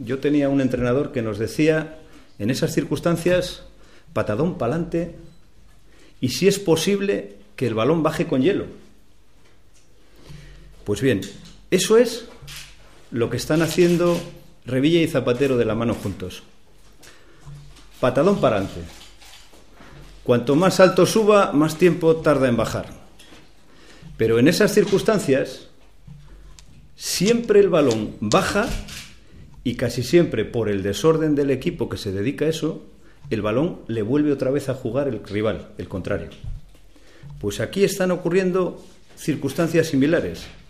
yo tenía un entrenador que nos decía, en esas circunstancias, patadón pa'lante y, si es posible, que el balón baje con hielo. Pues bien, eso es lo que están haciendo Revilla y Zapatero de la mano juntos. Patadón pa'lante. Cuanto más alto suba, más tiempo tarda en bajar. Pero en esas circunstancias, siempre el balón baja y casi siempre, por el desorden del equipo que se dedica a eso, el balón le vuelve otra vez a jugar el rival, el contrario. Pues aquí están ocurriendo circunstancias similares.